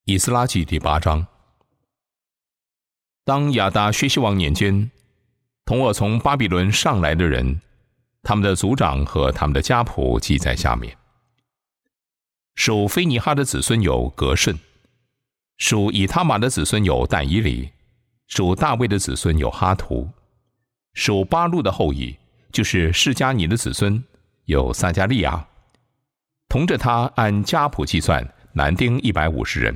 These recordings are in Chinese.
以斯拉记第8章。当亚达薛西王年间，同我从巴比伦上来的人，他们的族长和他们的家谱记在下面。属菲尼哈的子孙有革顺，属以他玛的子孙有但以理，属大卫的子孙有哈图，属巴路的后裔，就是示迦尼的子孙有撒迦利亚，同着他按家谱计算，男丁150人。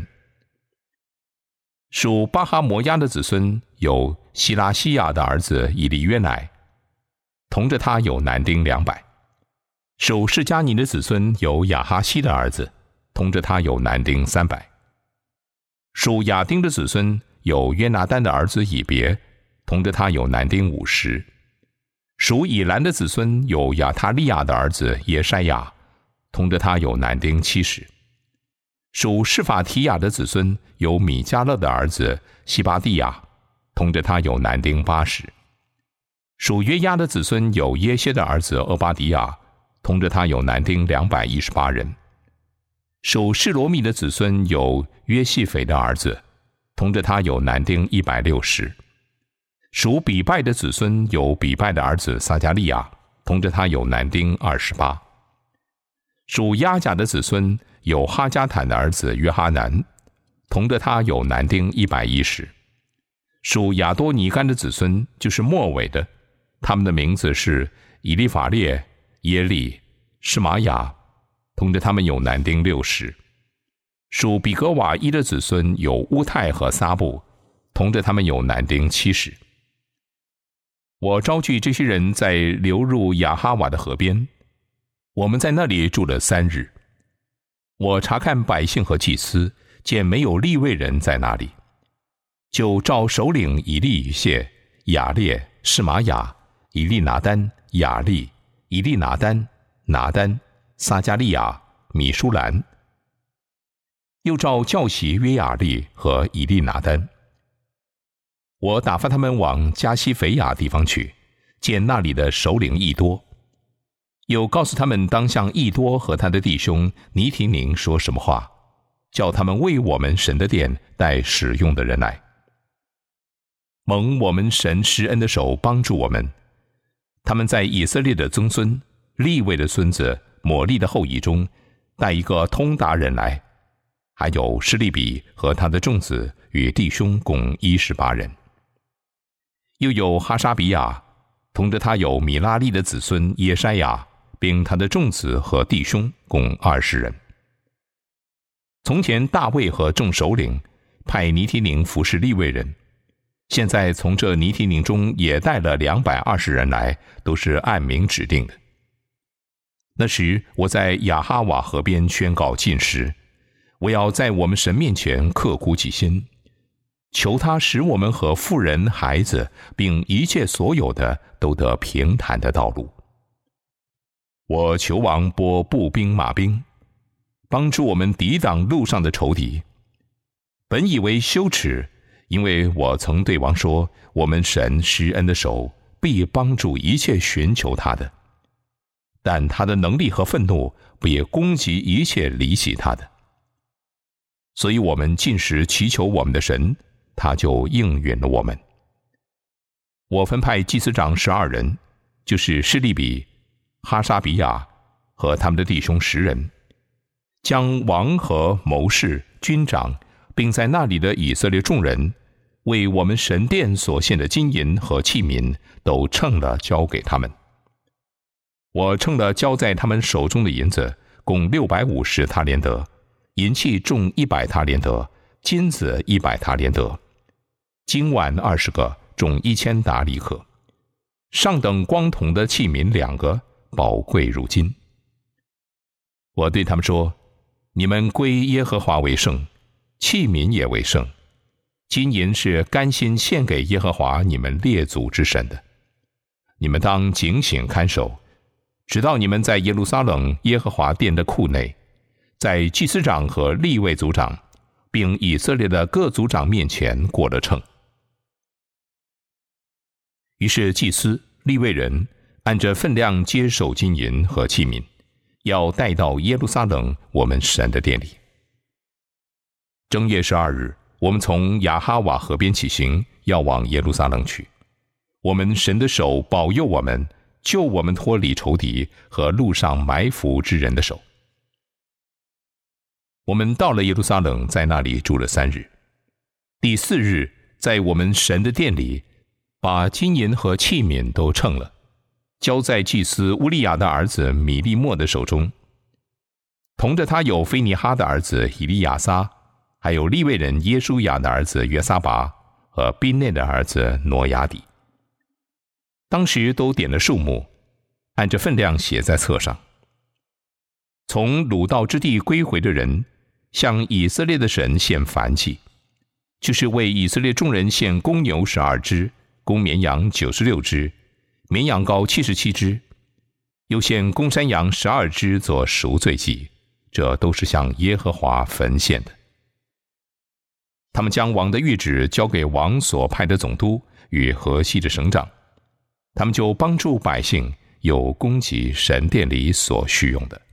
属巴哈摩押的子孙有希拉西亚的儿子以利约乃，同着他有男丁200。属示迦尼的子孙有亚哈西的儿子，同着他有男丁300。属亚丁的子孙有约拿单的儿子以别，同着他有男丁50。属以兰的子孙有亚他利亚的儿子耶筛亚，同着他有男丁70。属示法提亚的子孙有米迦勒的儿子西巴蒂亚，同着他有男丁80。属约押的子孙有耶歇的儿子俄巴底亚，同着他有男丁218人。属示罗密的子孙有约细斐的儿子，同着他有男丁160。属比拜的子孙有比拜的儿子撒迦利亚，同着他有男丁28。属亚甲的子孙有哈加坦的儿子约哈南，同着他有男丁110。属亚多尼干的子孙就是末尾的，他们的名字是以利法列、耶利、示玛雅，同着他们有男丁60。属比格瓦伊的子孙有乌泰和撒布，同着他们有男丁70。我招聚这些人在流入亚哈瓦的河边，我们在那里住了3日。我查看百姓和祭司，见没有利未人在那里，就召首领以利以谢、雅列、示玛雅、以利拿单、雅利、以利拿单、拿单、撒迦利亚、米舒兰，又召教习约雅利和以利拿单。我打发他们往加西腓亚地方去，见那里的首领益多，又告诉他们当向益多和他的弟兄尼提宁说什么话，叫他们为我们神的殿带使用的人来。蒙我们神施恩的手帮助我们，他们在以色列的曾孙利未的孙子抹利的后裔中带一个通达人来，还有施利比和他的众子与弟兄共18人。又有哈沙比亚，同着他有米拉利的子孙耶筛亚，并他的众子和弟兄共20人。从前大卫和众首领派尼提宁服侍利未人，现在从这尼提宁中也带了220人来，都是按名指定的。那时我在亚哈瓦河边宣告禁食，我要在我们神面前刻苦己心，求他使我们和妇人、孩子，并一切所有的都得平坦的道路。我求王拨步兵马兵，帮助我们抵挡路上的仇敌。本以为羞耻，因为我曾对王说，我们神施恩的手必帮助一切寻求他的，但他的能力和愤怒不也攻击一切离弃他的。所以我们禁食祈求我们的神，他就应允了我们。我分派祭司长12人，就是施利比、哈沙比亚和他们的弟兄10人，将王和谋士、军长，并在那里的以色列众人，为我们神殿所献的金银和器皿，都称了交给他们。我称了交在他们手中的银子，共650塔连德，银器重100塔连德，金子100塔连德，金碗20个，重1000达里克，上等光铜的器皿2个，宝贵如金。我对他们说，你们归耶和华为圣，器皿也为圣，金银是甘心献给耶和华你们列祖之神的。你们当警醒看守，直到你们在耶路撒冷耶和华殿的库内，在祭司长和利未族长，并以色列的各族长面前过了秤。于是祭司、利未人按着分量接受金银和器皿，要带到耶路撒冷我们神的殿里。 正月12日，我们从亚哈瓦河边起行，要往耶路撒冷去。我们神的手保佑我们，救我们脱离仇敌和路上埋伏之人的手。我们到了耶路撒冷，在那里住了3日。第4日，在我们神的殿里，把金银和器皿都称了，交在祭司乌利亚的儿子米利末的手中。同着他有菲尼哈的儿子以利亚撒，还有利未人耶书亚的儿子约撒拔和宾内的儿子挪亚底。当时都点了数目，按着分量写在册上。从掳到之地归回的人，向以色列的神献燔祭，就是为以色列众人献公牛12只，公绵羊96只，绵羊羔77只，又献公山羊12只做赎罪祭，这都是向耶和华焚献的。他们将王的谕旨交给王所派的总督与河西的省长，他们就帮助百姓，有供给神殿里所需用的。